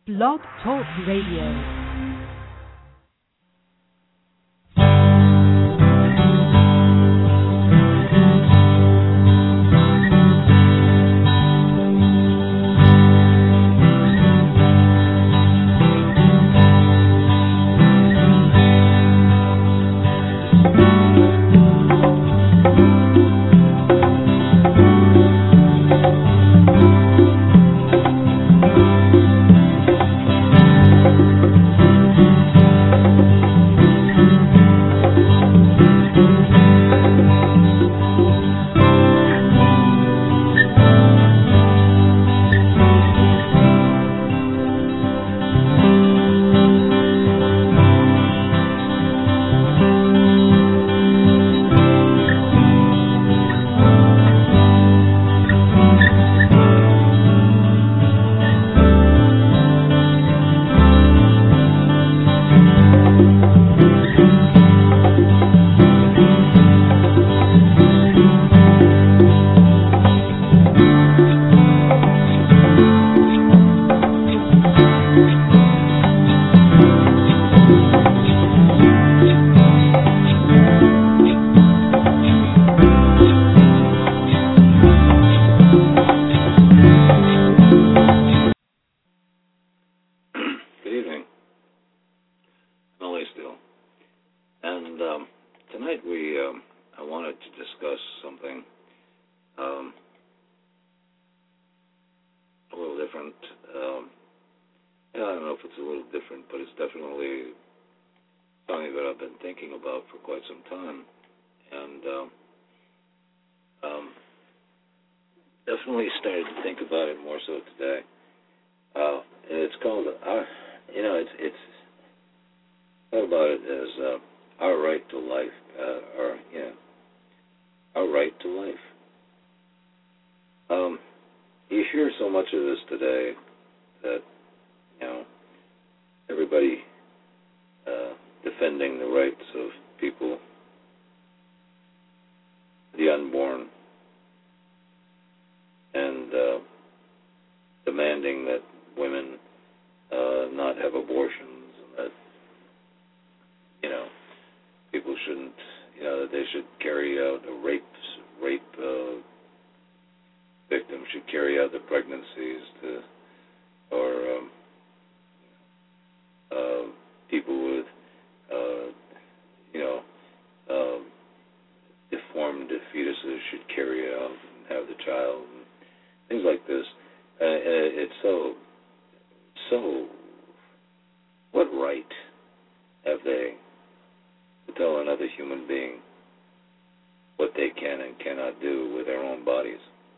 Blog Talk Radio. Definitely started to think about it more so today. And it's called, it's thought about it as our right to life, our right to life. You hear so much of this today that, everybody defending the rights of people, the unborn, and demanding that women not have abortions, and that, people shouldn't, that they should carry out a rape victim should carry out the pregnancies or people with, deformed fetuses should carry it out and have the child, and things like this. It's so, what right have they to tell another human being what they can and cannot do with their own bodies?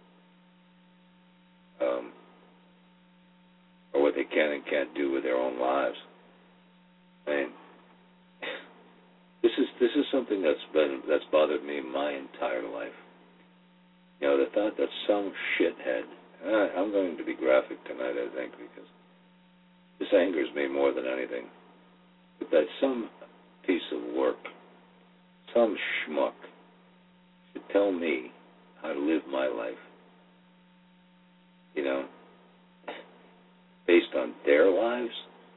Or what they can and can't do with their own lives? I mean, this is something that's bothered me my entire life. The thought that some shithead, I'm going to be graphic tonight, I think, because this angers me more than anything, but that some piece of work, some schmuck, should tell me how to live my life, based on their lives,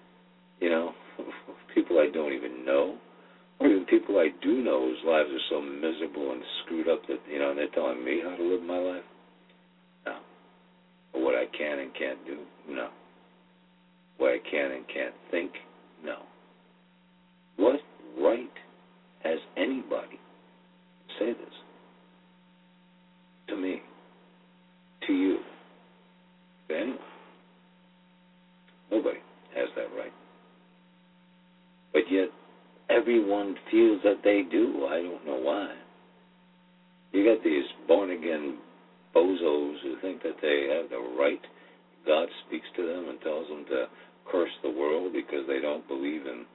people I don't even know, or even people I do know whose lives are so miserable and screwed up that, and they're telling me how to live my life? No. Or what I can and can't do? No. What I can and can't think? No. What right has anybody to say this? To me. To you. To anyone. Nobody has that right. But yet, everyone feels that they do. I don't know why. You got these born-again bozos who think that they have the right. God speaks to them and tells them to curse the world because they don't believe in,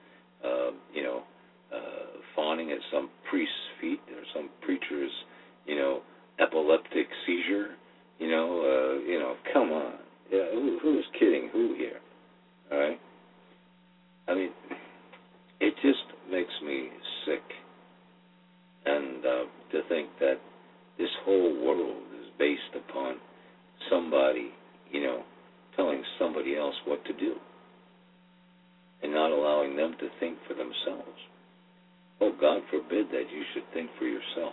fawning at some priest's feet or some preacher's, epileptic seizure. Come on. Yeah, who's kidding who here? All right? I mean, it just makes me sick. And to think that this whole world is based upon somebody, telling somebody else to think for themselves. Oh, God forbid that you should think for yourself.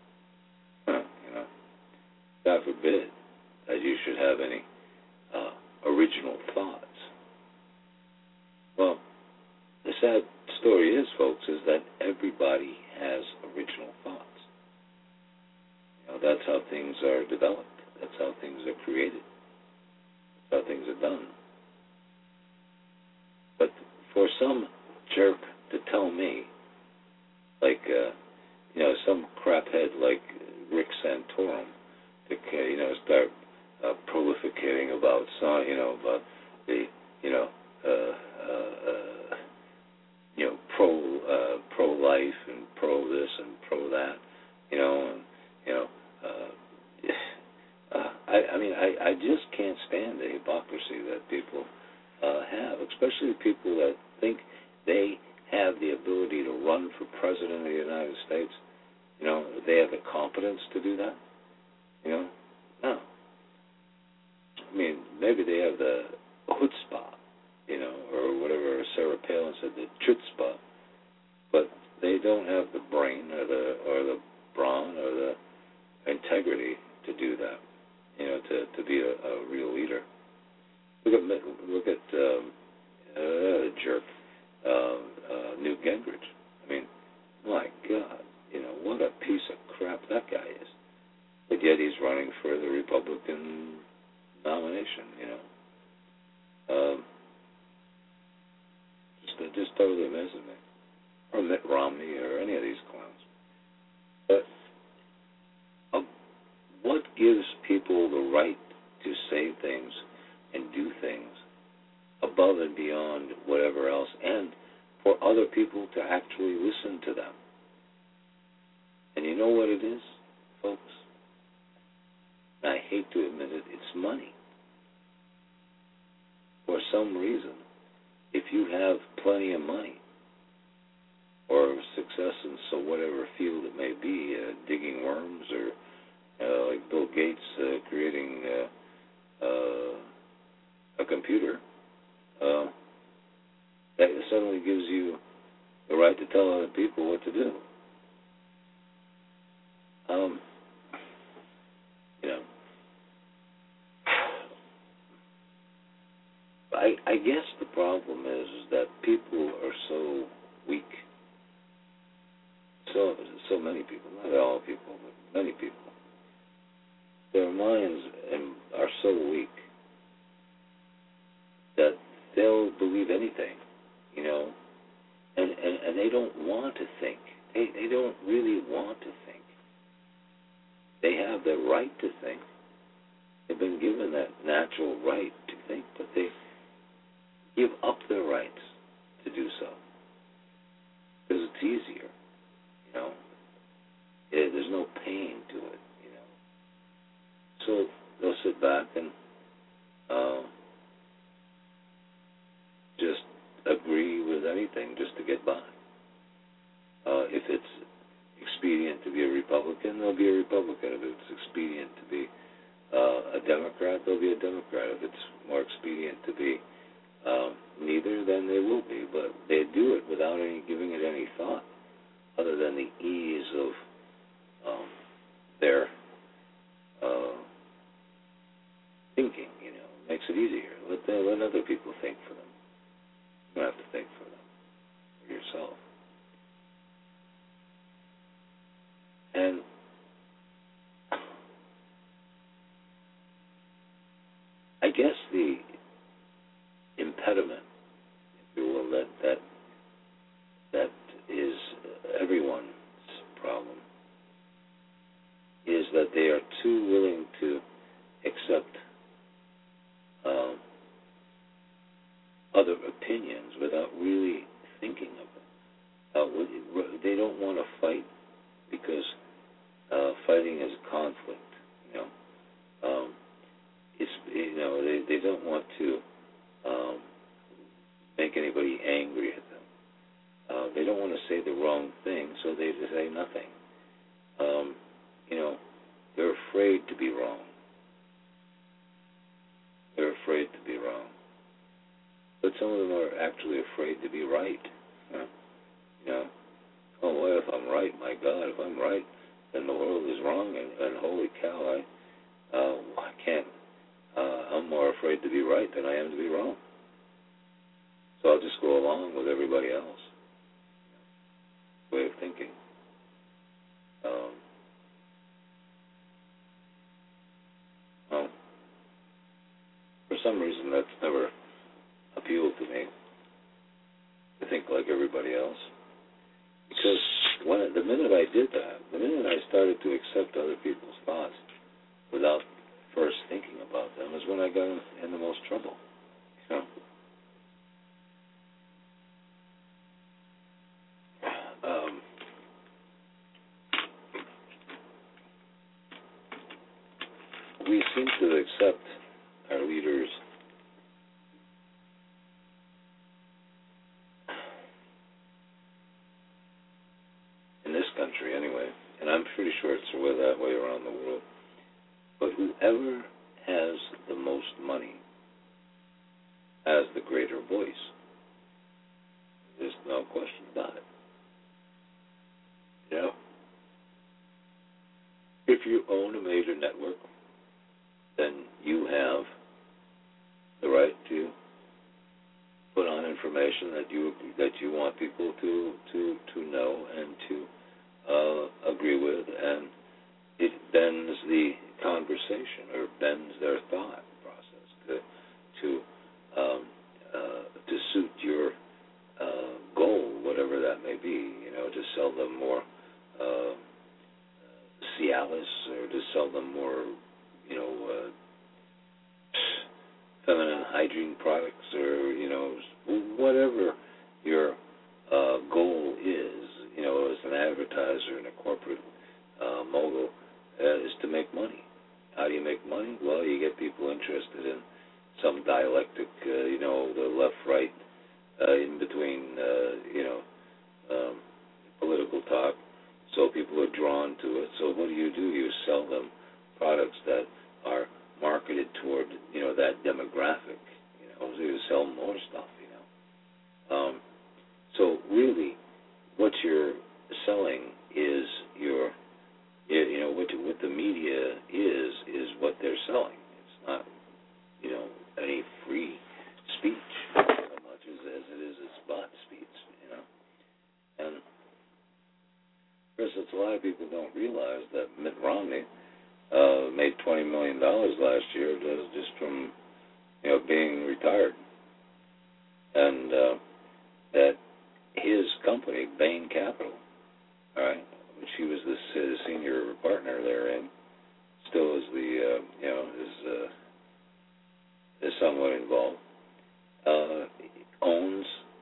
God forbid that you should have any original thoughts. Well, the sad story is, folks, is that everybody has original thoughts. That's how things are developed. That's how things are created. That's how things are done. But for some jerk to tell me, like, some craphead like Rick Santorum, to, start prolificating about, about the, pro-life and pro this and pro that, I just can't stand the hypocrisy that people have, especially people that think they have the ability to run for president of the United States. They have the competence to do that. No. Maybe they have the chutzpah, or whatever Sarah Palin said, the chutzpah, but they don't have the brain or the brawn or the integrity to do that. To be a real leader. Look at jerk Newt Gingrich. My God, what a piece of crap that guy is. But yet he's running for the Republican nomination. Just totally amazes me. Or Mitt Romney or any of these clowns. But what gives people the right to say things and do things above and beyond whatever else, and for other people to actually listen to them? And you know what it is, folks? I hate to admit it, it's money. For some reason, if you have plenty of money or success in whatever field it may be, digging worms or like Bill Gates creating a computer, that suddenly gives you the right to tell other people what to do. I guess the problem is that people are so weak. So many people, not all people, but many people. Their minds are so weak that they'll believe anything, and they don't want to think. They don't really want to think. They have the right to think. They've been given that natural right to think, but they give up their rights to do so because it's easier, There's no pain to it, So they'll sit back and just agree with anything just to get by. If it's expedient to be a Republican, they'll be a Republican. If it's expedient to be a Democrat, they'll be a Democrat. If it's more expedient to be neither, then they will be. But they do it without giving it any thought, other than the ease of their thinking. Makes it easier. Let other people think for them. You don't have to think for them, for yourself. And I guess the impediment, if you will, that is everyone's problem, is that they are too willing to accept other opinions without really thinking of them. They don't want to fight because fighting is conflict. They don't want to make anybody angry at them. They don't want to say the wrong thing, so they say nothing. They're afraid to be wrong. They're afraid to be wrong. But some of them are actually afraid to be right. You know, oh, well, if I'm right, my God, if I'm right, then the world is wrong, and holy cow, I can't. I'm more afraid to be right than I am to be wrong. So I'll just go along with everybody else way of thinking. Well, for some reason, that's never appealed to me, to think like everybody else. Because the minute I did that, the minute I started to accept other people's thoughts without first thinking about them, is when I got in the most trouble. You know? We seem to accept our leaders in this country anyway, and I'm pretty sure it's that way around the world, but whoever has the most money has the greater voice. There's no question about it. You know? If you own a major network, then you have the right to put on information that you want people to know and to agree with, and it bends the conversation or bends their thought process to suit your goal, whatever that may be. You know, to sell them more Cialis, or to sell them more, you know, feminine hygiene products, or, you know, whatever your goal is, you know, as an advertiser and a corporate mogul, is to make money. How do you make money? Well, you get people interested in some dialectic, you know, the left-right, in between, you know, political talk, so people are drawn to it. So what do? You sell them products that are marketed toward, you know, that demographic, you know, so you sell more stuff, you know. So really, what you're selling is your, you know, what the media is what they're selling. It's not, you know, any free speech so much as it is bought speech, you know. And of course, a lot of people don't realize that Mitt Romney made $20 million last year just from, you know, being retired, and that his company, Bain Capital, all right, which he was the senior partner therein, still is the, you know, is somewhat involved, owns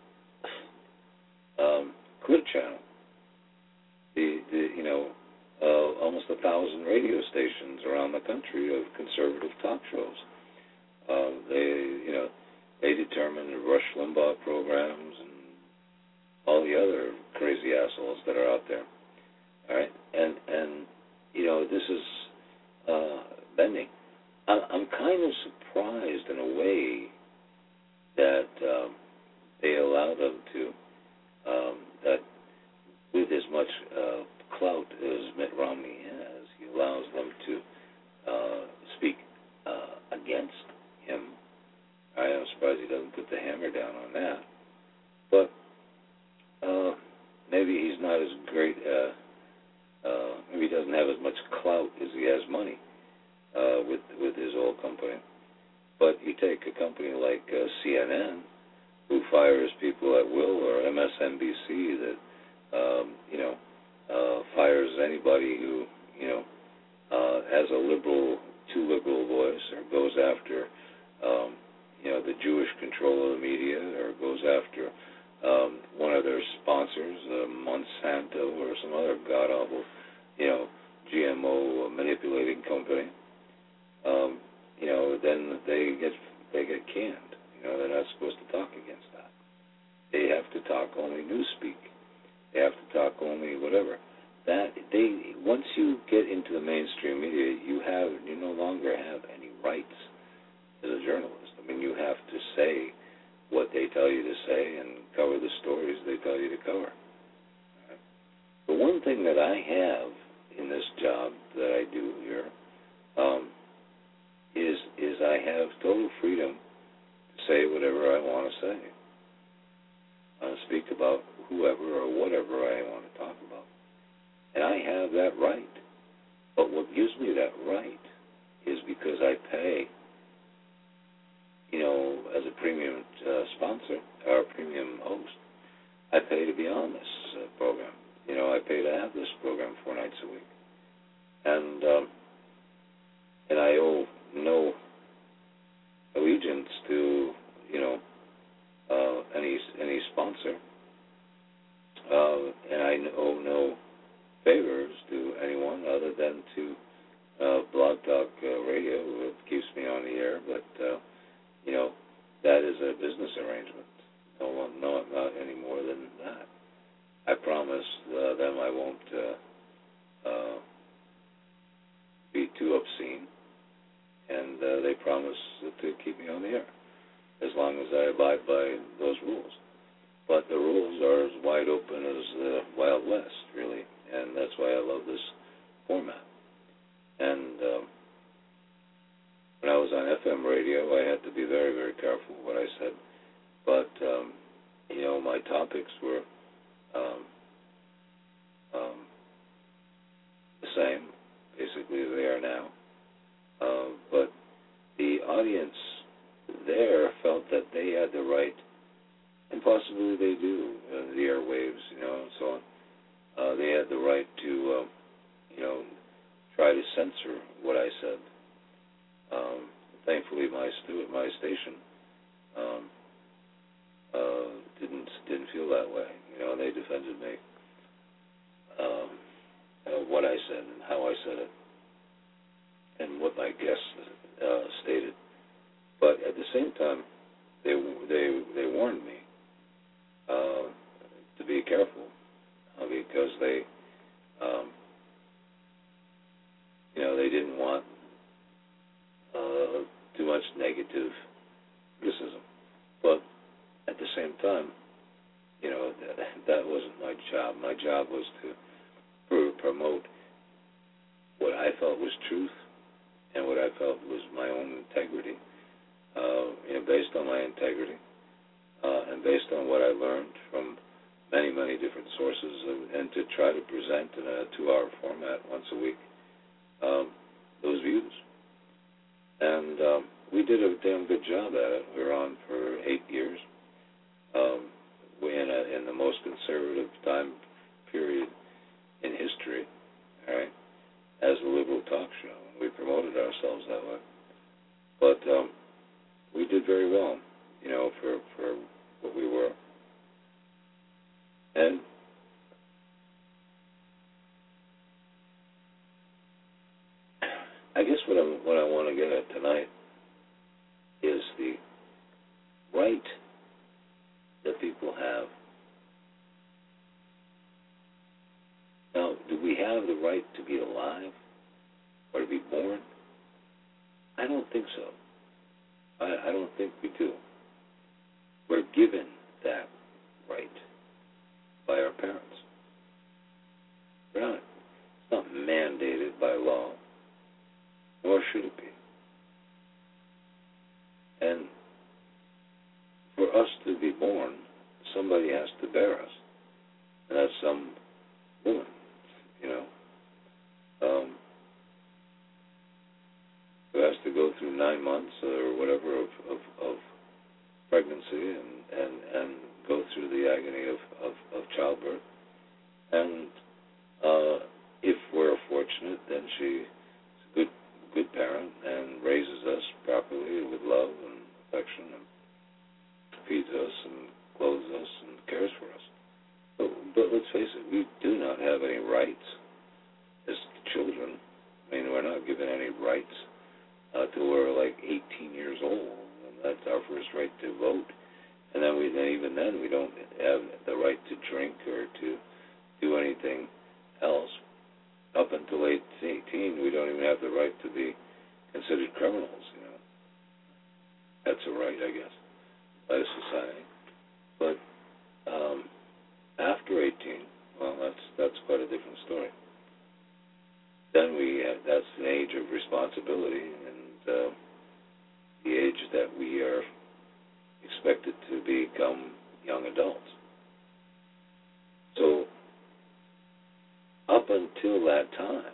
Clear Channel, the you know, almost 1,000 radio stations around the country of conservative talk shows. They determine the Rush Limbaugh programs and all the other crazy assholes that are out there. All right, and you know, this is bending. I'm kind of surprised in a way that they allow them to, that with as much clout as Mitt Romney has, he allows them to speak against him. I am surprised he doesn't put the hammer down on that. But maybe he's not as great, maybe he doesn't have as much clout as he has money with his old company. But you take a company like CNN, who fires people at will, or MSNBC that, you know, fires anybody who, you know, has a too liberal voice, or goes after, you know, the Jewish control of the media, or goes after one of their sponsors, Monsanto, or some other god-awful, you know, GMO manipulating company. You know, then they get canned. You know, they're not supposed to talk against that. They have to talk only newspeak. They have to talk only whatever. Once you get into the mainstream media, you no longer have any rights as a journalist. I mean, you have to say what they tell you to say and cover the stories they tell you to cover. Right? The one thing that I have in this job that I do here is I have total freedom to say whatever I want to say. Speak about whoever or whatever I want to talk about. And I have that right. But what gives me that right is because I pay, as a premium sponsor or a premium host, I pay to be on this program. I pay to have this program 4 nights a week. And I owe no allegiance to, any sponsor. And I owe no favors to anyone other than to Blog Talk Radio, it keeps me on the air, but that is a business arrangement. No, not any more than that. I promise them I won't be too obscene, and they promise to keep me on the air as long as I abide by those rules. But the rules are as wide open as the Wild West, really, and that's why I love this format. And when I was on FM radio, I had to be very, very careful what I said. But, my topics were the same, basically, as they are now. But the audience there felt that they had the right, and possibly they do, the airwaves, and so on. They had the right to, try to censor what I said. Thankfully, my station didn't feel that way. They defended me, what I said and how I said it, and what my guests stated. But at the same time, they warned me to be careful because they didn't want too much negative criticism. But at the same time, that wasn't my job. My job was to promote what I felt was truth and what I felt was my own integrity, based on my integrity and based on what I learned from many, many different sources, and to try to present in a 2-hour format once a week those views. And we did a damn good job at it. We were on for 8 years. In the most conservative time period in history, all right, as a liberal talk show. We promoted ourselves that way. But we did very well, for what we were. And I guess what I want to get at tonight is the right that people have. Now, do we have the right to be alive or to be born? I don't think so. I don't think we do. We're given that right by our parents. It's not mandated by law, nor should it be. And for us to be born, somebody has to bear us, and that's some woman, who has to go through 9 months or whatever of pregnancy and go through the agony of childbirth. And if we're fortunate, then she's a good parent and raises us properly with love and affection and feeds us and clothes us and cares for us. But let's face it, we do not have any rights as children. I mean, we're not given any rights till we're like 18 years old, and that's our first right to vote. And then even then we don't have the right to drink or to do anything else. Up until 18, we don't even have the right to be considered criminals. That's a right, I guess, by the society. But after 18, well, that's quite a different story. Then that's the age of responsibility and the age that we are expected to become young adults. So up until that time,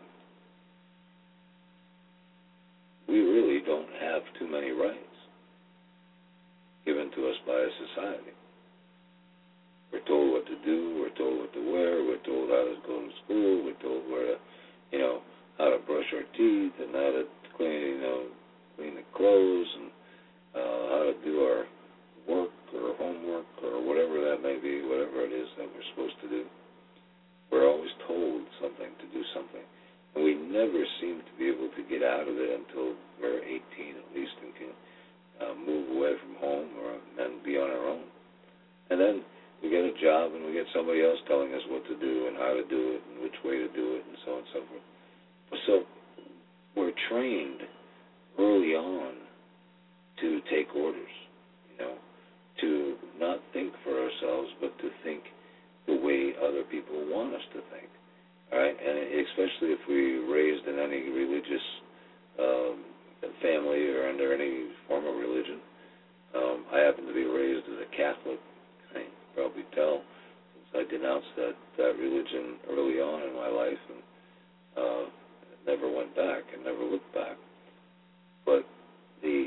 we really don't have too many rights given to us by a society. We're told what to do, we're told what to wear, we're told how to go to school, we're told where to, how to brush our teeth and how to clean the clothes and how to do our work or homework or whatever that may be, whatever it is that we're supposed to do. We're always told something, to do something. And we never seem to be able to get out of it until we're 18 at least and can move away from home and be on our own. And then we get a job and we get somebody else telling us what to do and how to do it and which way to do it and so on and so forth. So we're trained early on to take orders, to not think for ourselves but to think the way other people want us to think. All right, and especially if we're raised in any religious family or under any form of religion. I happen to be raised as a Catholic. I can probably tell since I denounced that religion early on in my life and never went back and never looked back. But the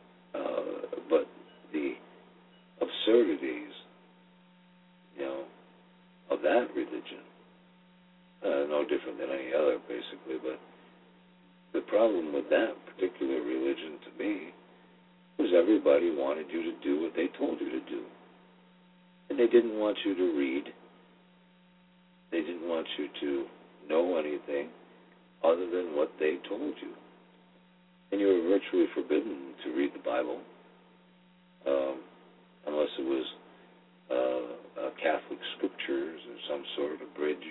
absurdities, of that religion, no different than any other, basically. But the problem with that particular religion to me was everybody wanted you to do what they told you to do. And they didn't want you to read. They didn't want you to know anything other than what they told you. And you were virtually forbidden to read the Bible unless it was Catholic scriptures or some sort abridged.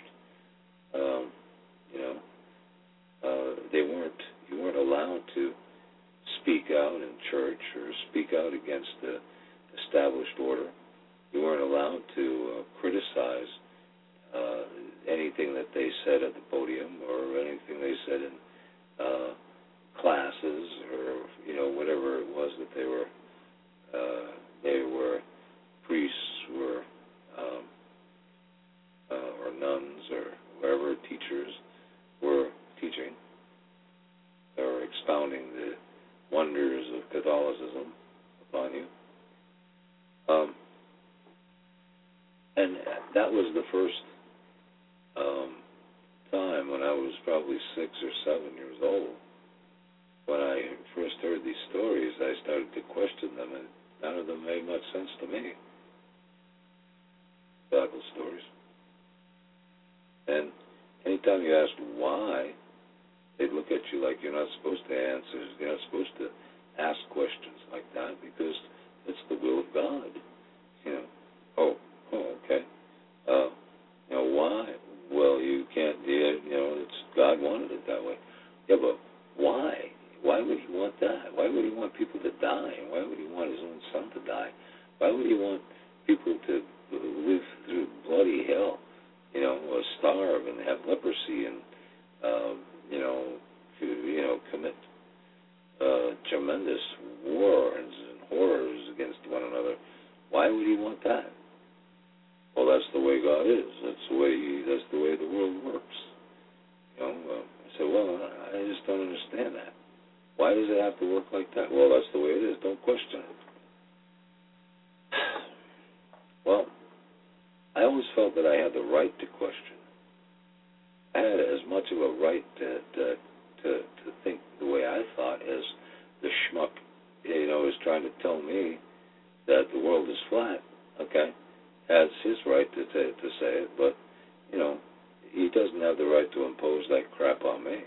You weren't allowed to speak out in church or speak out against the established order. You weren't allowed to criticize anything that they said at the podium or anything they said in classes or whatever it was that they were priests were or nuns or wherever teachers were teaching or expounding the wonders of Catholicism upon you. And that was the first time when I was probably 6 or 7 years old. When I first heard these stories, I started to question them, and none of them made much sense to me. Bible stories. And anytime you asked why, they'd look at you like you're not supposed to answer. You're not supposed to ask questions like that because it's the will of God. Okay. Why? Well, you can't do it. It's God wanted it that way. Yeah, but why? Why would he want that? Why would he want people to die? Why would he want his own son to die? Why would he want people to live through bloody hell, or starve and have leprosy and, commit tremendous wars and horrors against one another? Why would he want that? Well, that's the way God is. That's the way the world works. I said, well, I just don't understand that. Why does it have to work like that? Well, that's the way it is. Don't question it. Well, I always felt that I had the right to question. I had as much of a right to think the way I thought as the schmuck, is trying to tell me that the world is flat. Okay, has his right to say it, but he doesn't have the right to impose that crap on me.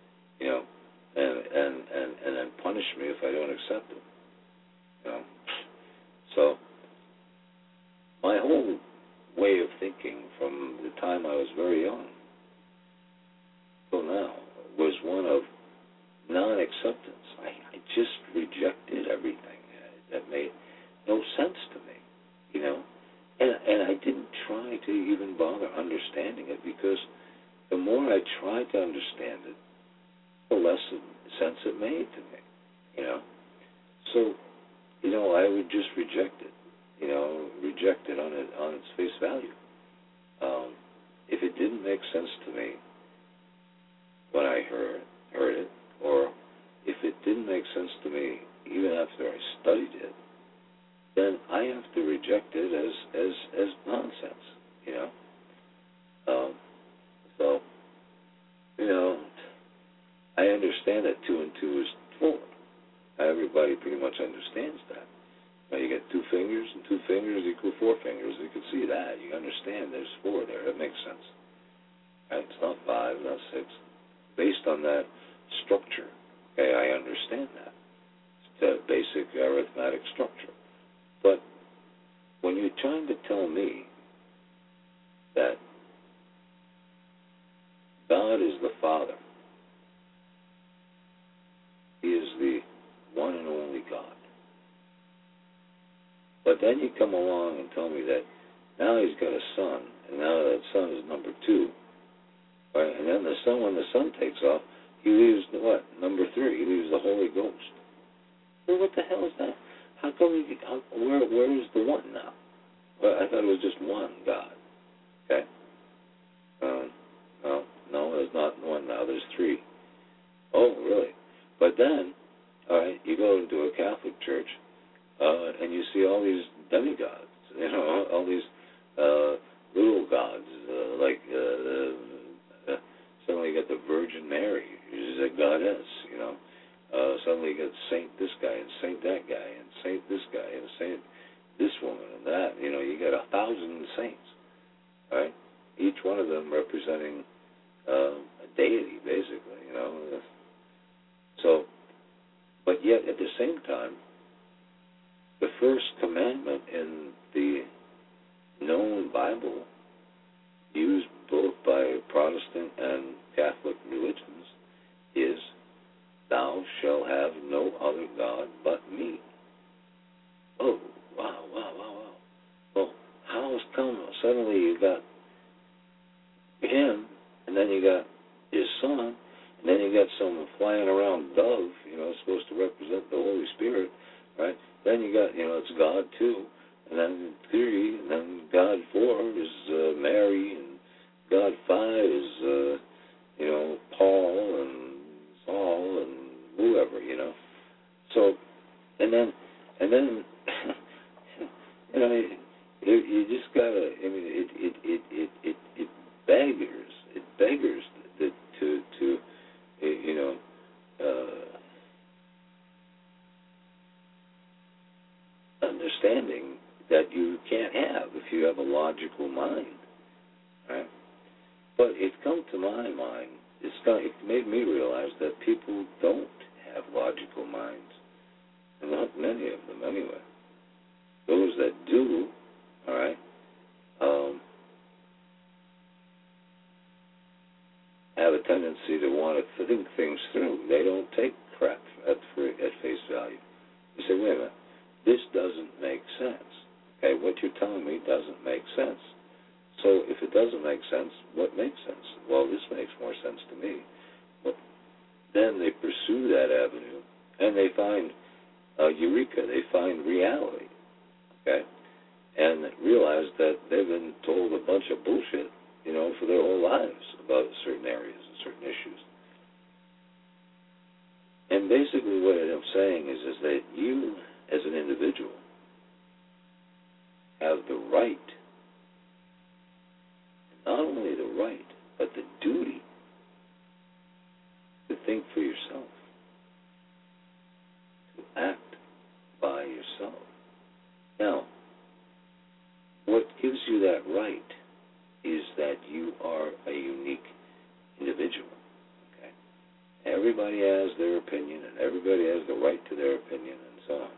And then punish me if I don't accept it. So my whole way of thinking from the time I was very young till now was one of non-acceptance. I just rejected everything that made no sense to me. try to even bother understanding it, because the more I tried to understand it, the less sense it made to me, you know. So, you know, I would just reject it, you know, reject it on its face value. If it didn't make sense to me when I heard it, or if it didn't make sense to me even after I studied it, then I have to reject it as nonsense, you know. So, you know, I understand that 2 and 2 is 4. Everybody pretty much understands that. Now you get 2 fingers, and 2 fingers equal 4 fingers. You can see that. You understand there's 4 there. That makes sense. Right? It's not 5, not 6. Based on that structure, okay, I understand that. It's the basic arithmetic structure. But when you're trying to tell me that God is the Father, He is the one and only God. But then you come along and tell me that now He's got a son, and now that son is number 2. Right? And then the son, when the son takes off, He leaves what? Number 3. He leaves the Holy Ghost. Well, what the hell is that? How come where is the one now? Well, I thought it was just one God. Okay? No, there's not one now. There's 3. Oh, really? But then, all right, you go into a Catholic church, and you see all these demigods, you know, all these little gods, suddenly you get the Virgin Mary, she's a goddess, you know. Suddenly you get Saint this guy, and Saint that guy, and Saint this guy, and Saint this woman, and that. You know, you get 1,000 saints, right? Each one of them representing a deity, basically, you know. So, but yet at the same time, the first commandment in the known Bible, used both by Protestant and Catholic religions, is, "Thou shalt have no other God but me." Oh, wow. Well, how come suddenly you got Him, and then you got His Son, and then you got some flying around dove, you know, supposed to represent the Holy Spirit, right? Then you got, you know, it's God 2, and then 3, and then God 4 is Mary, and God 5 is, you know, Paul and Saul and whoever, you know. So, and then, you know, you just gotta. I mean, it beggars that to you know. Understanding that you can't have if you have a logical mind, right? But it come to my mind. It made me realize that people don't have logical minds, and not many of them anyway. Those that do, all right, have a tendency to want to think things through. They don't take crap at face value. You say, wait a minute. This doesn't make sense. Okay, what you're telling me doesn't make sense. So if it doesn't make sense, what makes sense? Well, this makes more sense to me. But then they pursue that avenue, and they find eureka. They find reality. Okay, and realize that they've been told a bunch of bullshit, you know, for their whole lives about certain areas and certain issues. And basically, what I'm saying is that you, as an individual, have the right, not only the right, but the duty to think for yourself, to act by yourself. Now, what gives you that right is that you are a unique individual. Okay? Everybody has their opinion, and everybody has the right to their opinion, and so on.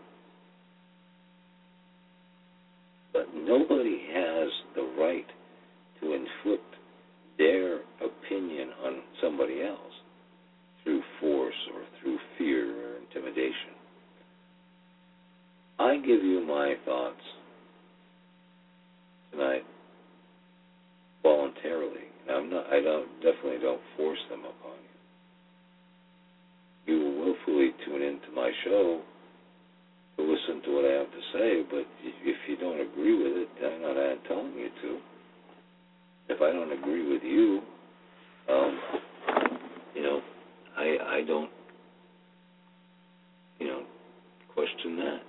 But nobody has the right to inflict their opinion on somebody else through force or through fear or intimidation. I give you my thoughts tonight, definitely don't force them upon you. You will willfully tune into my show to listen to what I have to say, but if you don't agree with it, I'm not telling you to. If I don't agree with you, I don't, question that.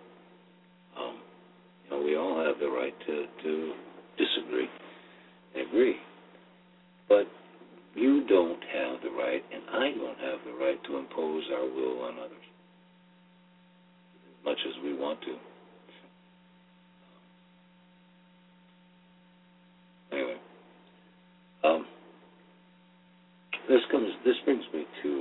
We all have the right to disagree and agree, but you don't have the right, and I don't have the right to impose our will on others as much as we want to. Anyway, this brings me to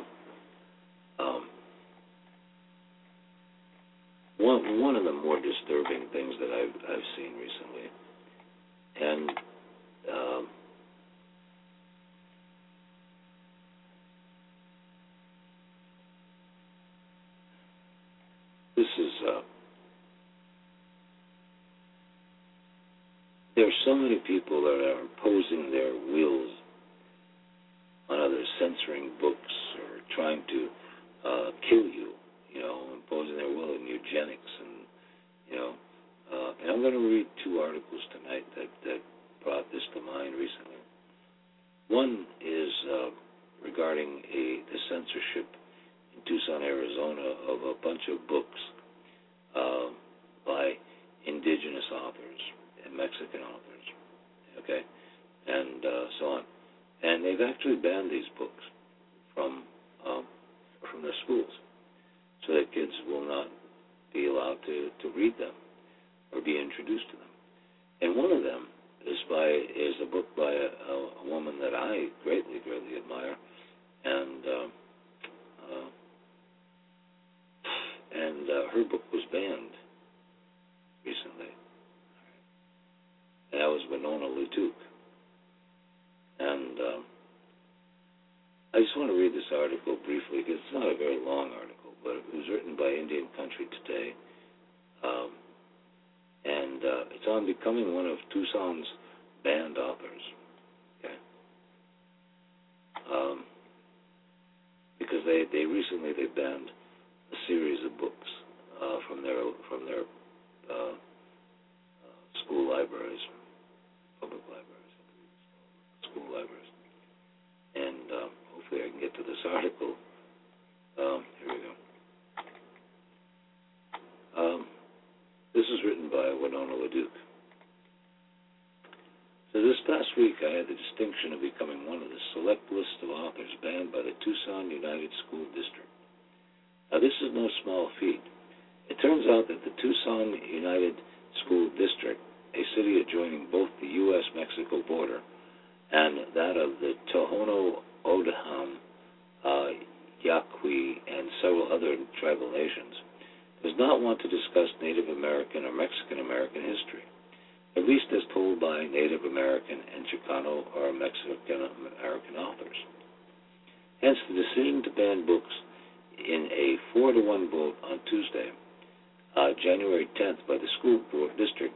one of the more disturbing things that I've seen recently, and this is there are so many people that are imposing their wills on others, censoring books or trying to kill you, imposing their will in eugenics, and I'm going to read two articles tonight that brought this to mind recently. One is regarding the censorship in Tucson, Arizona, of a bunch of books by indigenous authors and Mexican authors, okay, and so on. And they've actually banned these books from their schools, so that kids will not be allowed to read them or be introduced to them. And one of them is a book by a woman that I greatly, greatly admire, and her book was banned recently, and that was Winona LaDuke. And I just want to read this article briefly, because it's not a very long article, but it was written by Indian Country Today, and it's on becoming one of Tucson's banned authors, okay? Because they recently banned a series of books from their school libraries, public libraries, school libraries. And hopefully I can get to this article. Here we go. This is written by Winona LaDuke. So this past week I had the distinction of becoming one of the select list of authors banned by the Tucson United School District. Now this is no small feat. It turns out that the Tucson United School District, a city adjoining both the U.S.-Mexico border and that of the Tohono O'odham, Yaqui, and several other tribal nations, does not want to discuss Native American or Mexican American history, at least as told by Native American and Chicano or Mexican American authors. Hence, the decision to ban books in a 4-1 vote on Tuesday, January 10th, by the school district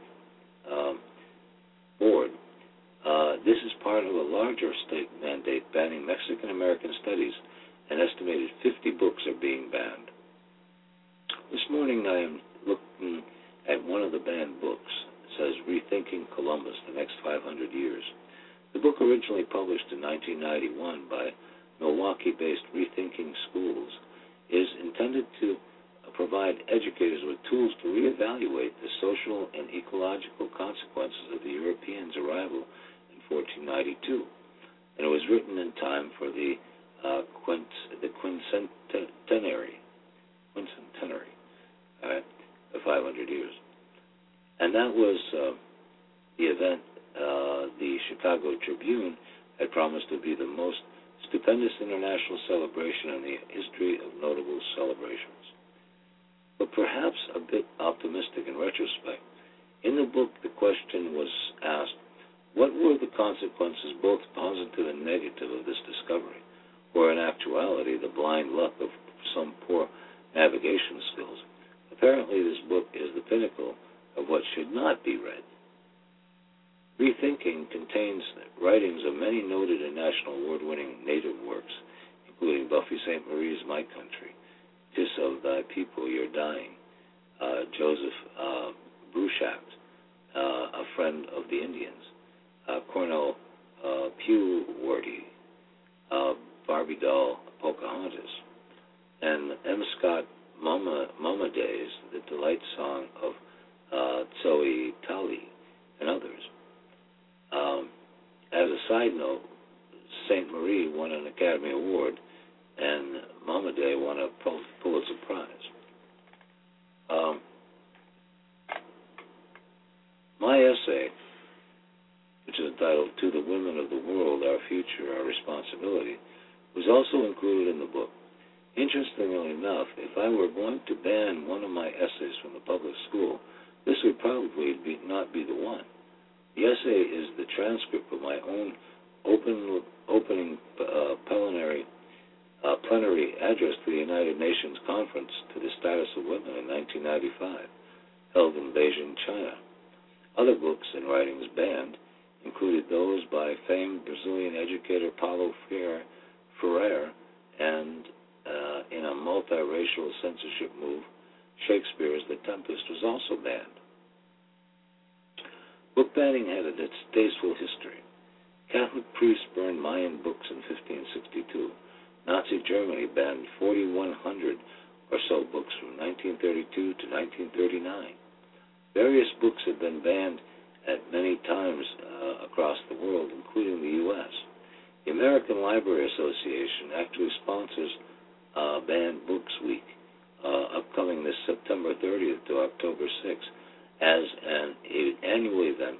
board. This is part of a larger state mandate banning Mexican American studies. An estimated 50 books are being banned. This morning I am looking at one of the banned books. It says Rethinking Columbus, The Next 500 Years. The book, originally published in 1991 by Milwaukee-based Rethinking Schools, is intended to provide educators with tools to reevaluate the social and ecological consequences of the Europeans' arrival in 1492. And it was written in time for the quincentenary, of 500 years. And that was the event the Chicago Tribune had promised to be the most stupendous international celebration in the history of notable celebrations. But perhaps a bit optimistic in retrospect, in the book the question was asked, what were the consequences, both positive and negative, of this discovery, or in actuality the blind luck of some poor navigation skills? Apparently this book is the pinnacle of what should not be read. Rethinking contains writings of many noted and national award-winning native works, including Buffy Sainte-Marie's My Country, "'Tis of Thy People You're Dying," Joseph Bruchac, A Friend of the Indians, Cornell Pewworthy, Barbie Doll Pocahontas, and M. Scott Mama Days, The Delight Song of Zoe Talley, and others. As a side note, Sainte Marie won an Academy Award, and Mama Day won a Pulitzer Prize. My essay, which is entitled "To the Women of the World, Our Future, Our Responsibility," was also included in the book. Interestingly enough, if I were going to ban one of my essays from the public school, this would probably not be the one. The essay is the transcript of my own opening plenary address to the United Nations Conference to the Status of Women in 1995, held in Beijing, China. Other books and writings banned included those by famed Brazilian educator Paulo Freire, and in a multiracial censorship move, Shakespeare's The Tempest was also banned. Book banning had a distasteful history. Catholic priests burned Mayan books in 1562. Nazi Germany banned 4,100 or so books from 1932 to 1939. Various books have been banned at many times across the world, including the U.S. The American Library Association actually sponsors Banned Books Week, upcoming this September 30th to October 6th, as an annual event,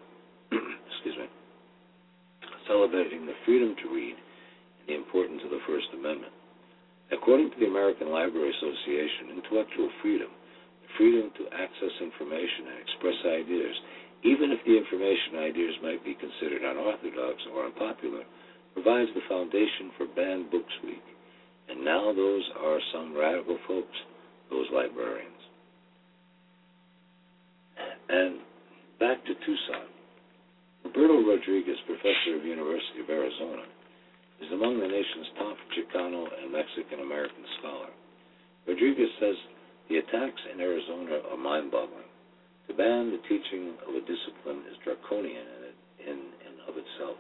celebrating the freedom to read and the importance of the First Amendment. According to the American Library Association, intellectual freedom, the freedom to access information and express ideas, even if the information and ideas might be considered unorthodox or unpopular, provides the foundation for Banned Books Week. And now those are some radical folks, those librarians. And back to Tucson. Roberto Rodriguez, professor of University of Arizona, is among the nation's top Chicano and Mexican-American scholar. Rodriguez says the attacks in Arizona are mind-boggling. To ban the teaching of a discipline is draconian in and of itself.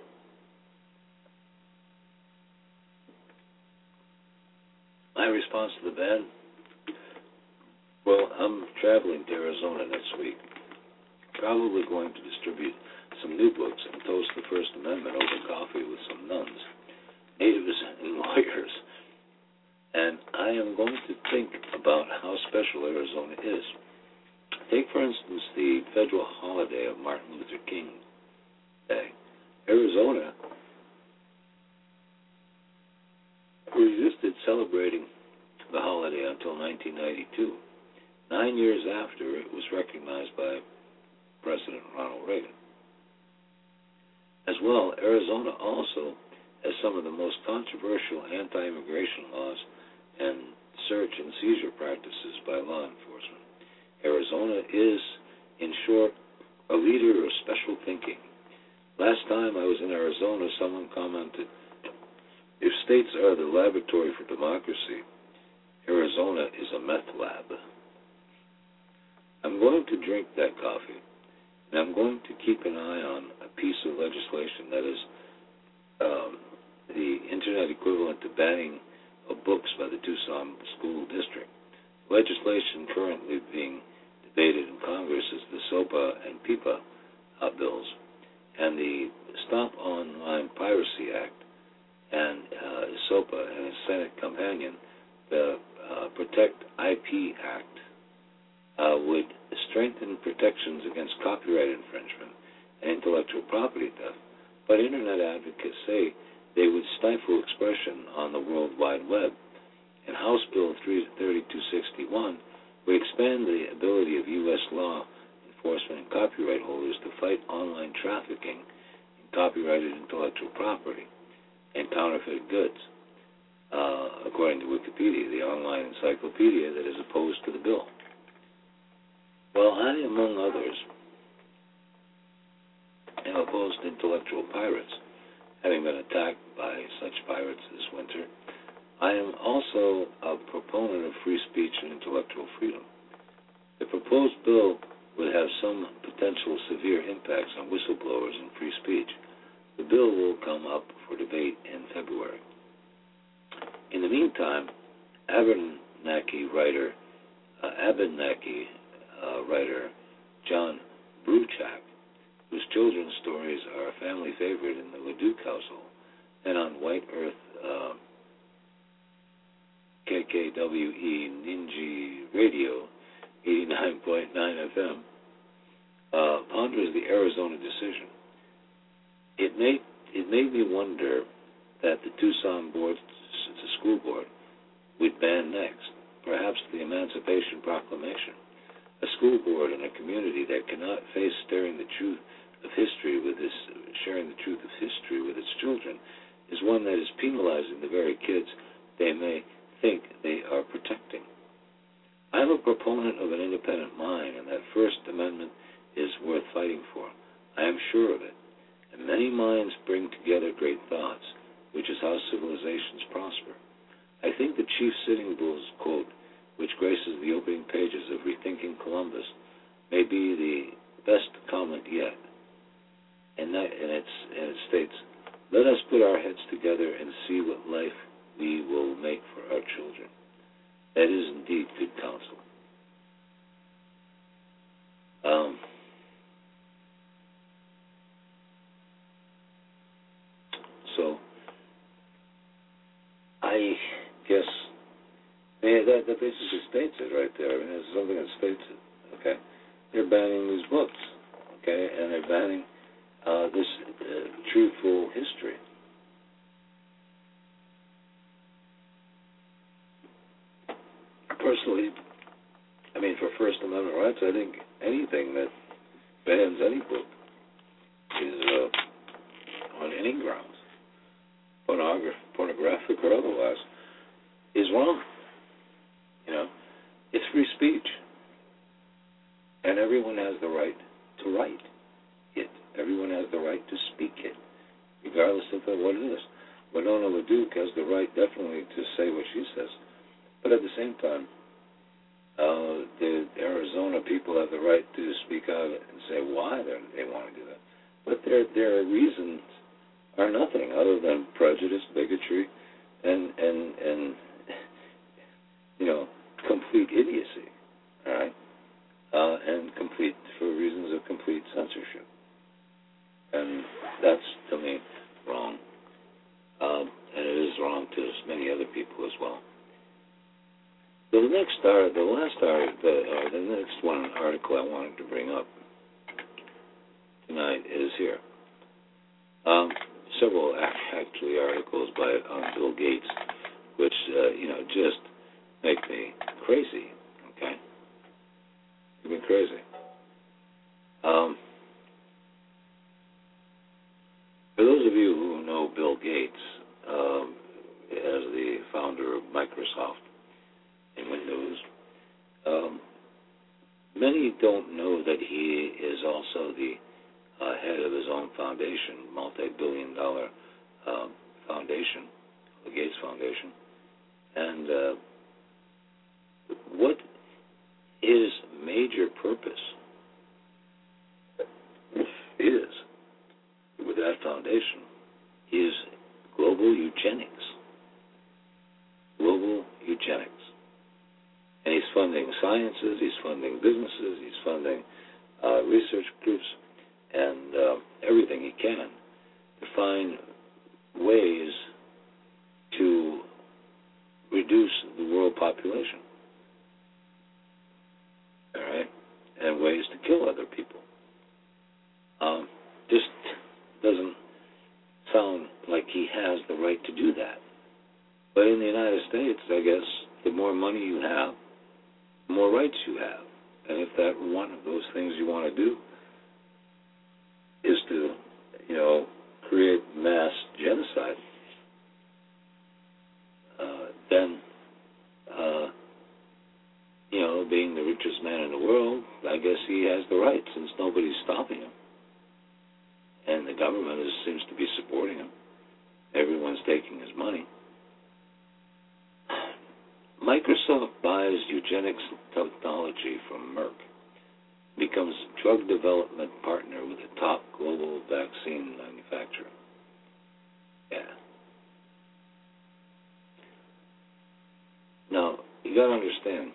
My response to the ban? Well, I'm traveling to Arizona next week. Probably going to distribute some new books and toast the First Amendment over coffee with some nuns, natives, and lawyers. And I am going to think about how special Arizona is. Take, for instance, the federal holiday of Martin Luther King Day. Arizona resisted celebrating the holiday until 1992, 9 years after it was recognized by President Ronald Reagan. As well, Arizona also has some of the most controversial anti-immigration laws and search and seizure practices by law enforcement. Arizona is, in short, a leader of special thinking. Last time I was in Arizona, someone commented, if states are the laboratory for democracy, Arizona is a meth lab. I'm going to drink that coffee, and I'm going to keep an eye on a piece of legislation that is the internet equivalent to banning of books by the Tucson School District. Legislation currently being debated in Congress is the SOPA and PIPA bills, and the Stop Online Piracy Act, and SOPA and its Senate companion, the Protect IP Act, would strengthen protections against copyright infringement and intellectual property theft, but Internet advocates say they would stifle expression on the World Wide Web. And House Bill 3261 would expand the ability of U.S. law enforcement and copyright holders to fight online trafficking in copyrighted intellectual property and counterfeit goods, according to Wikipedia, the online encyclopedia that is opposed to the bill. Well, I, among others, have opposed intellectual pirates, having been attacked by such pirates this winter. I am also a proponent of free speech and intellectual freedom. The proposed bill would have some potential severe impacts on whistleblowers and free speech. The bill will come up for debate in February. In the meantime, Abernathy writer John Bruchak, whose children's stories are a family favorite in the Leduc household, and on White Earth KKWE Ninji Radio 89.9 FM, ponders the Arizona decision. It made me wonder that the Tucson school board would ban next, perhaps the Emancipation Proclamation. A school board in a community that cannot face sharing the truth of history with its children is one that is penalizing the very kids they may think they are protecting. I am a proponent of an independent mind, and that First Amendment is worth fighting for. I am sure of it. And many minds bring together great thoughts, which is how civilizations prosper. I think the Chief Sitting Bull's quote, which graces the opening pages of Rethinking Columbus, may be the best comment yet. And it states, "Let us put our heads together and see what life we will make for our children." That is indeed good counsel. So, I guess that basically states it right there. I mean, there's something that states it. Okay, they're banning these books. Okay, and they're banning this truthful history. Personally, I mean, for First Amendment rights, I think anything that bans any book is on any grounds, pornographic or otherwise, is wrong. You know, it's free speech, and everyone has the right to write it. Everyone has the right to speak it, regardless of what it is. Winona LaDuke has the right, definitely, to say what she says. But at the same time, the Arizona people have the right to speak out and say why they want to do that. But their reasons are nothing other than prejudice, bigotry, and complete idiocy. All right, and for reasons of complete censorship, and that's to me wrong, and it is wrong to many other people as well. The next article I wanted to bring up tonight is here. Several actually articles by Bill Gates, which just make me crazy. Okay, make me crazy. For those of you who know Bill Gates as the founder of Microsoft and Windows, many don't know that he is also the head of his own foundation, multi-billion-dollar foundation, the Gates Foundation. And what his major purpose is with that foundation is global eugenics. Global eugenics. And he's funding sciences, he's funding businesses, he's funding research groups, and everything he can to find ways to reduce the world population. All right? And ways to kill other people. Just doesn't sound like he has the right to do that. But in the United States, I guess, the more money you have, the more rights you have. And if that one of those things you want to do is to, create mass genocide, then, being the richest man in the world, I guess he has the right, since nobody's stopping him. government seems to be supporting him. Everyone's taking his money. Microsoft buys eugenics technology from Merck, becomes drug development partner with a top global vaccine manufacturer. Yeah. Now, you got to understand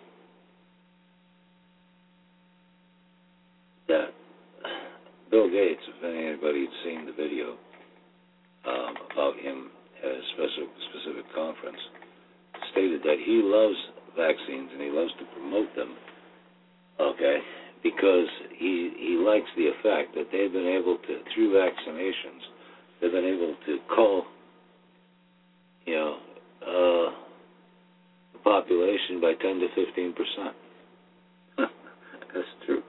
that Bill Gates, if anybody had seen the video about him at a specific conference, stated that he loves vaccines and he loves to promote them, okay, because he likes the effect that they've been able to, through vaccinations, they've been able to cull, the population by 10 to 15%. That's true.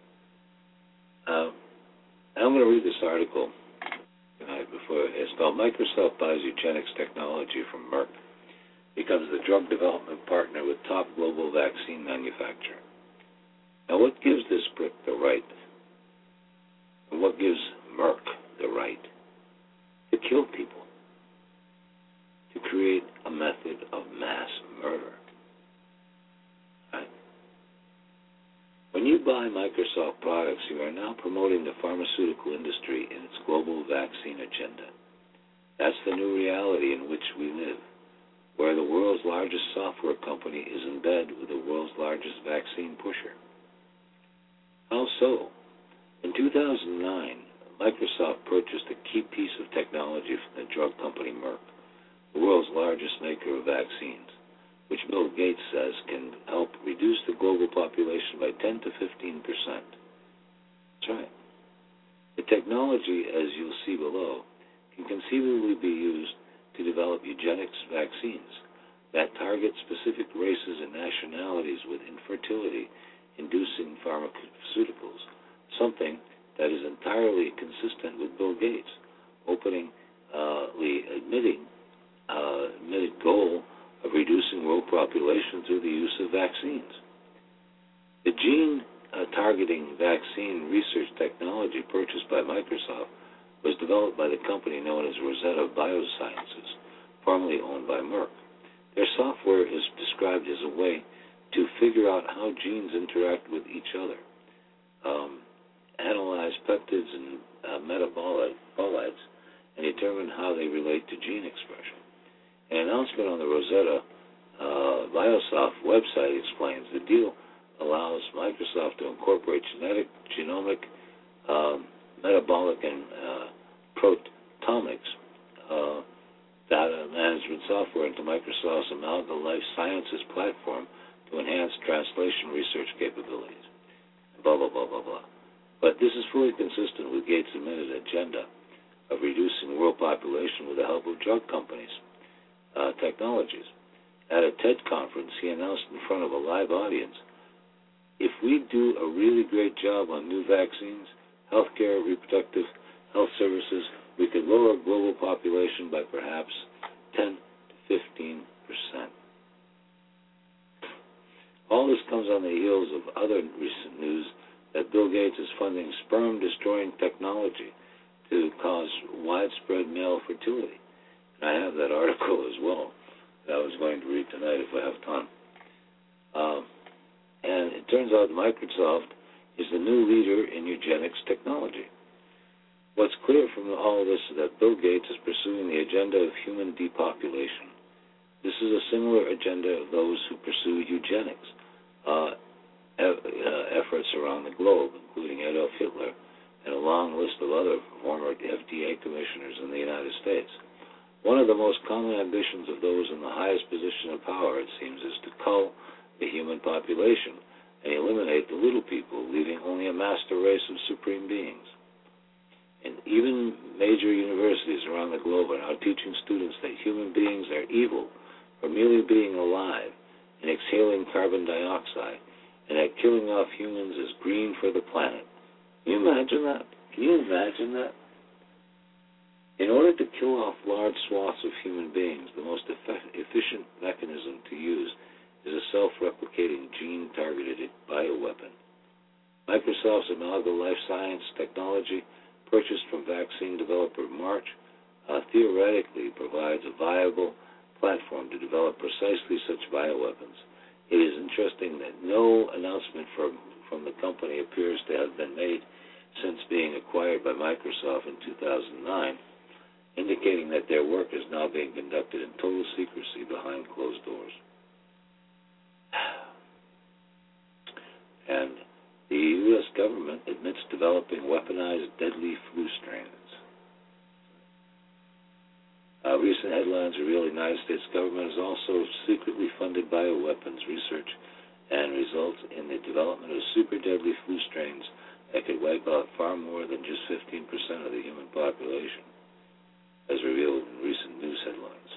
I'm going to read this article tonight it's called Microsoft Buys Eugenics Technology from Merck, becomes the drug development partner with top global vaccine manufacturer. Now, what gives this prick the right, and what gives Merck the right to kill people, to create a method of mass murder? Right? When you buy Microsoft products, you are now promoting the pharmaceutical industry in its global vaccine agenda. That's the new reality in which we live, where the world's largest software company is in bed with the world's largest vaccine pusher. How so? In 2009, Microsoft purchased a key piece of technology from the drug company Merck, the world's largest maker of vaccines, which Bill Gates says can help reduce the global population by 10 to 15%. That's right. The technology, as you'll see below, can conceivably be used to develop eugenics vaccines that target specific races and nationalities with infertility-inducing pharmaceuticals, something that is entirely consistent with Bill Gates' admitted goal of reducing world population through the use of vaccines. The gene-targeting vaccine research technology purchased by Microsoft was developed by the company known as Rosetta Biosciences, formerly owned by Merck. Their software is described as a way to figure out how genes interact with each other, analyze peptids and metabolites, and determine how they relate to gene expression. An announcement on the Rosetta Biosoft website explains the deal allows Microsoft to incorporate genomic, metabolic, and proteomics data management software into Microsoft's Amalga Life Sciences platform to enhance translation research capabilities. Blah, blah, blah, blah, blah. But this is fully consistent with Gates' admitted agenda of reducing world population with the help of drug companies' technologies. At a TED conference, he announced in front of a live audience, if we do a really great job on new vaccines, healthcare, reproductive health services, we could lower global population by perhaps 10 to 15%. All this comes on the heels of other recent news that Bill Gates is funding sperm-destroying technology to cause widespread male fertility. And I have that article as well that I was going to read tonight if I have time. And it turns out Microsoft is the new leader in eugenics technology. What's clear from all of this is that Bill Gates is pursuing the agenda of human depopulation. This is a similar agenda of those who pursue eugenics efforts around the globe, including Adolf Hitler and a long list of other former FDA commissioners in the United States. One of the most common ambitions of those in the highest position of power, it seems, is to cull the human population and eliminate the little people, leaving only a master race of supreme beings. And even major universities around the globe are now teaching students that human beings are evil for merely being alive and exhaling carbon dioxide, and that killing off humans is green for the planet. Can you imagine that? Can you imagine that? In order to kill off large swaths of human beings, the most efficient mechanism to use is a self-replicating gene-targeted bioweapon. Microsoft's Amalga Life Science technology purchased from vaccine developer March, theoretically provides a viable platform to develop precisely such bioweapons. It is interesting that no announcement from the company appears to have been made since being acquired by Microsoft in 2009, indicating that their work is now being conducted in total secrecy behind closed doors. And the U.S. government admits developing weaponized deadly flu strains. Recent headlines reveal the United States government has also secretly funded bioweapons research and results in the development of super deadly flu strains that could wipe out far more than just 15% of the human population, as revealed in recent news headlines.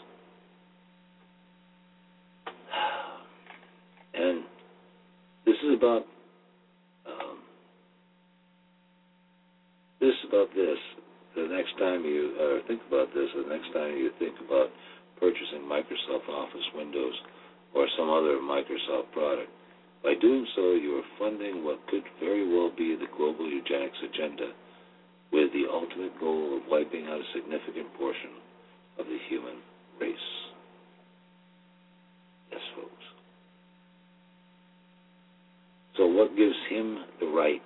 And this is about this. The next time you think about this, the next time you think about purchasing Microsoft Office Windows or some other Microsoft product, by doing so, you are funding what could very well be the global eugenics agenda, with the ultimate goal of wiping out a significant portion of the human race. Yes, folks. So what gives him the right?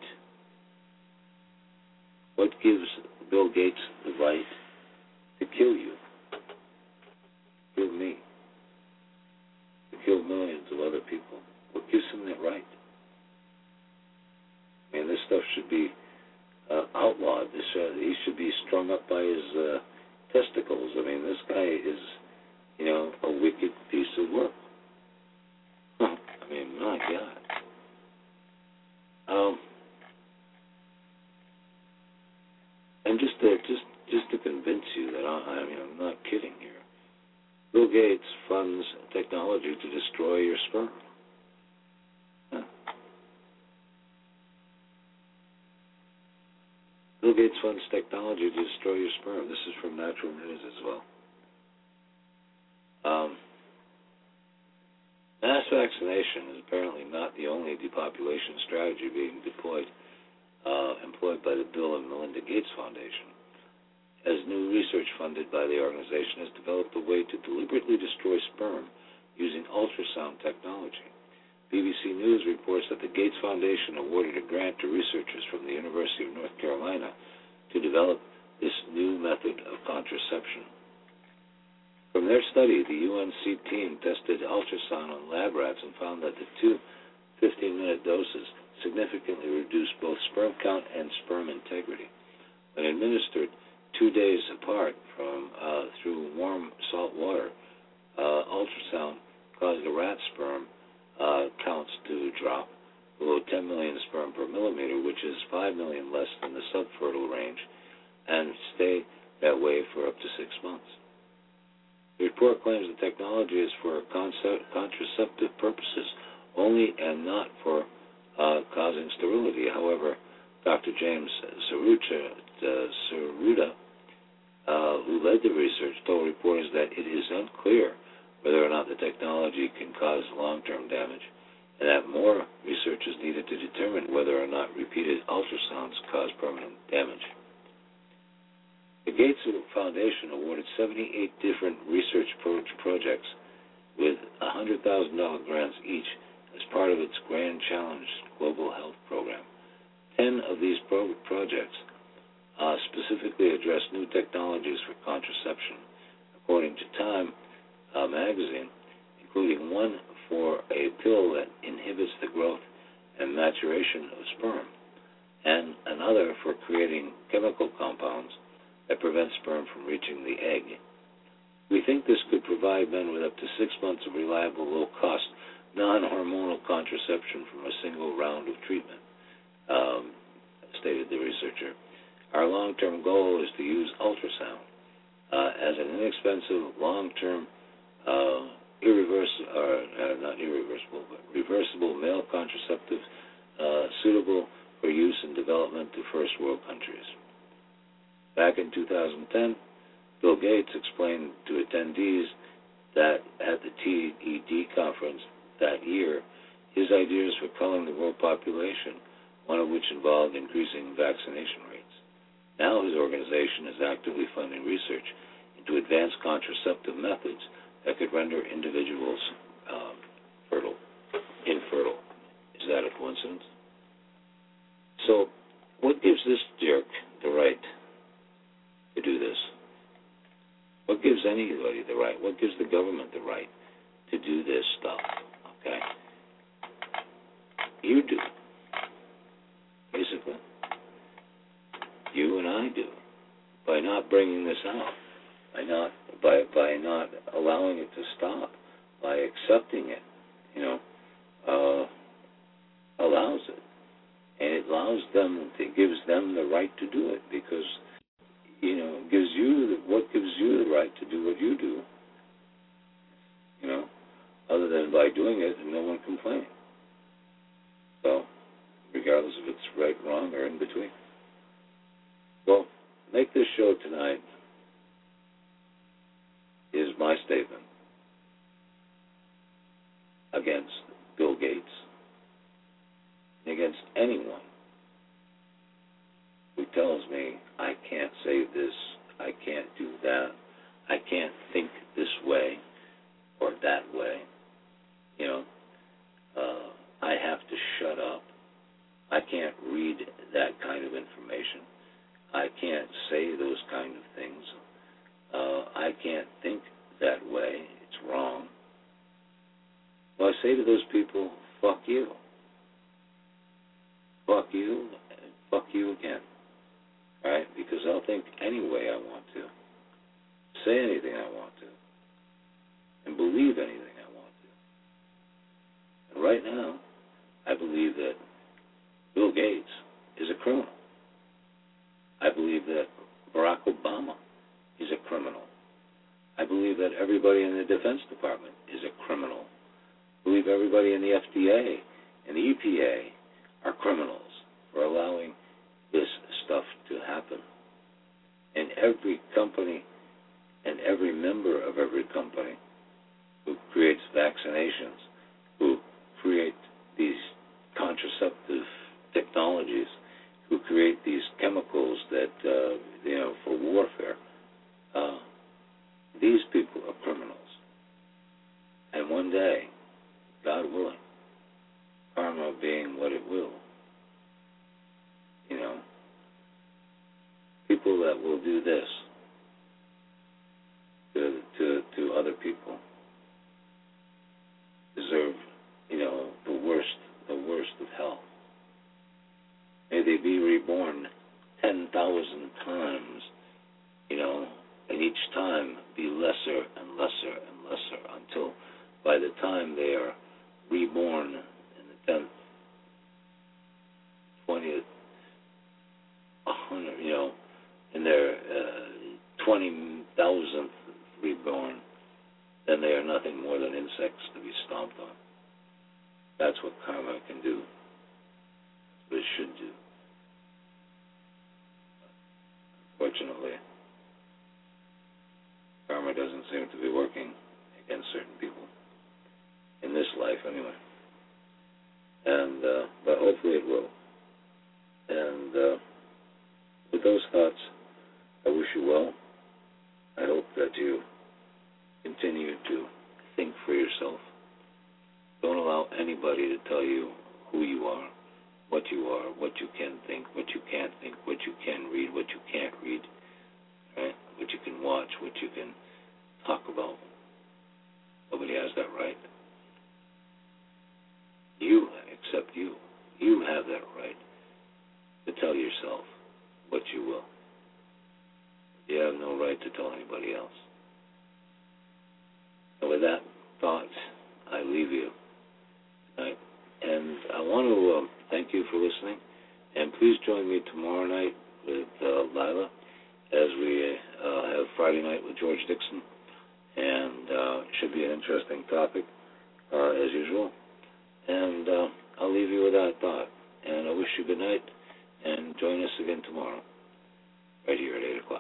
What gives Bill Gates the right to kill you, kill me, to kill millions of other people? What gives him that right? I mean, this stuff should be outlawed. He should be strung up by his testicles. I mean, this guy is, a wicked piece of work. I mean, my God. And just to convince you that I'm not kidding here, Bill Gates funds technology to destroy your sperm. Huh. Bill Gates funds technology to destroy your sperm. This is from Natural News as well. Mass vaccination is apparently not the only depopulation strategy being employed by the Bill and Melinda Gates Foundation, as new research funded by the organization has developed a way to deliberately destroy sperm using ultrasound technology. BBC News reports that the Gates Foundation awarded a grant to researchers from the University of North Carolina to develop this new method of contraception. From their study, the UNC team tested ultrasound on lab rats and found that the two 15-minute doses significantly reduced both sperm count and sperm integrity. When administered 2 days apart through warm salt water, ultrasound caused the rat sperm counts to drop below 10 million sperm per millimeter, which is 5 million less than the subfertile range, and stay that way for up to 6 months. The report claims the technology is for contraceptive purposes only and not for causing sterility. However, Dr. James Saruda, who led the research, told reporters that it is unclear whether or not the technology can cause long-term damage, and that more research is needed to determine whether or not repeated ultrasounds cause permanent damage. The Gates Foundation awarded 78 different research projects with $100,000 grants each as part of its Grand Challenge Global Health Program. 10 of these projects specifically address new technologies for contraception, according to Time magazine, including one for a pill that inhibits the growth and maturation of sperm, and another for creating chemical compounds that prevent sperm from reaching the egg. We think this could provide men with up to 6 months of reliable, low-cost, non-hormonal contraception from a single round of treatment, stated the researcher. Our long-term goal is to use ultrasound as an inexpensive, long-term, reversible male contraceptive suitable for use in development to first world countries. Back in 2010, Bill Gates explained to attendees that at the TED conference that year, his ideas for culling the world population, one of which involved increasing vaccination rates. Now his organization is actively funding research into advanced contraceptive methods that could render individuals infertile. Is that a coincidence? So, what gives this jerk the right to do this? What gives anybody the right? What gives the government the right to do this stuff? Okay? You do. Basically. You and I do. By not bringing this out. By not allowing it to stop. By accepting it. Allows it. And it allows them, it gives them the right to do it because, what gives you the right to do what you do, other than by doing it and no one complaining. So, regardless if it's right, wrong, or in between. Well, make this show tonight is my statement against Bill Gates, against anyone who tells me I can't save this, I can't do that, I can't think this way or that way. I have to shut up. I can't read that kind of information. I can't say those kind of things. I can't think that way. It's wrong. Well, I say to those people, fuck you. Fuck you, and fuck you again. Right? Because I'll think any way I want to, say anything I want to, and believe anything I want to. And right now, I believe that Bill Gates is a criminal. I believe that Barack Obama is a criminal. I believe that everybody in the Defense Department is a criminal. I believe everybody in the FDA and the EPA are criminals for allowing this stuff to happen. And every company and every member of every company who creates vaccinations, who create these contraceptive technologies, who create these chemicals that, for warfare, these people are criminals. And one day, God willing, karma being what it will, people that will do this to other people deserve, the worst of hell. May they be reborn 10,000 times, and each time be lesser and lesser and lesser until by the time they are reborn in the 10th, 20th, 100, in their 20,000th reborn, then they are nothing more than insects to be stomped on. That's what karma can do. That's what it should do. Fortunately, karma doesn't seem to be working against certain people. In this life, anyway. And, but hopefully it will. And with those thoughts, I wish you well. I hope that you continue to think for yourself. Don't allow anybody to tell you who you are, what you can think, what you can't think, what you can read, what you can't read, right? What you can watch, what you can talk about. Nobody has that right. You, except you. You have that right to tell yourself what you will. You have no right to tell anybody else. And with that thought, I leave you tonight. And I want to thank you for listening. And please join me tomorrow night with Lila as we have Friday night with George Dixon. And it should be an interesting topic, as usual. And I'll leave you with that thought. And I wish you good night. And join us again tomorrow, right here at 8 o'clock.